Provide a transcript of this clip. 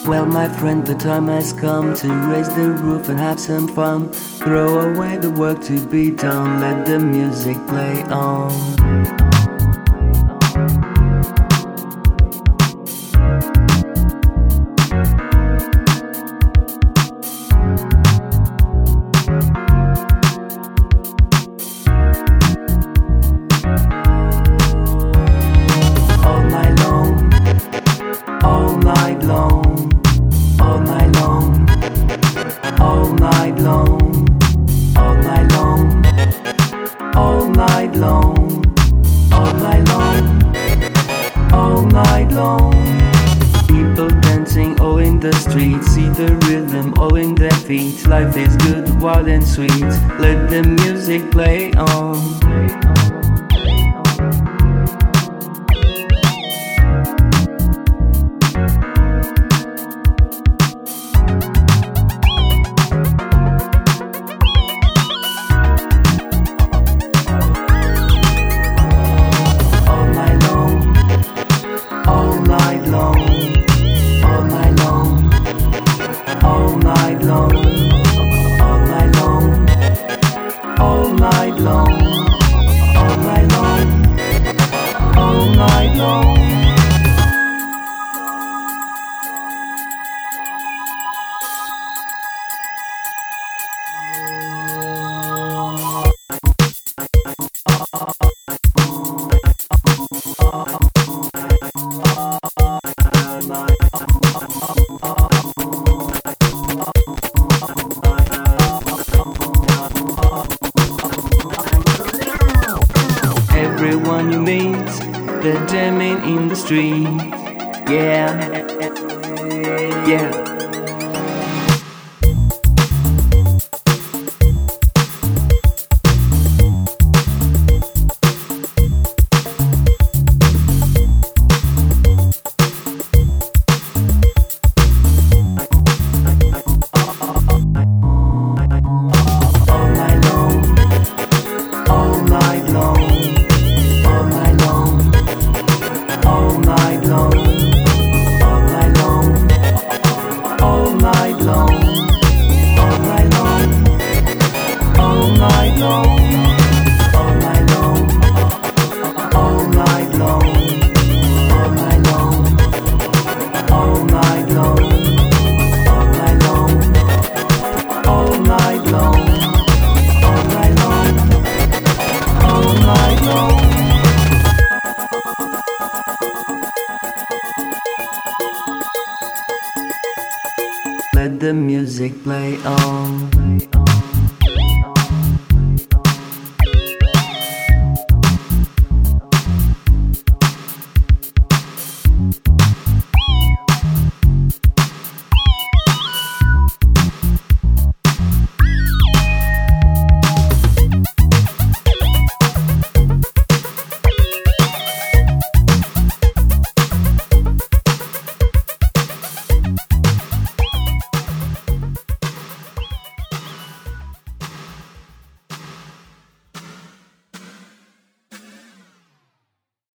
Well, my friend, the time has come to raise the roof and have some fun. Throw away the work to be done, let the music play on. People dancing all in the streets, see the rhythm all in their feet. Life is good, wild and sweet, let the music play on. Everyone you meet, they're jamming in the street. Yeah, yeah. Let the music play on.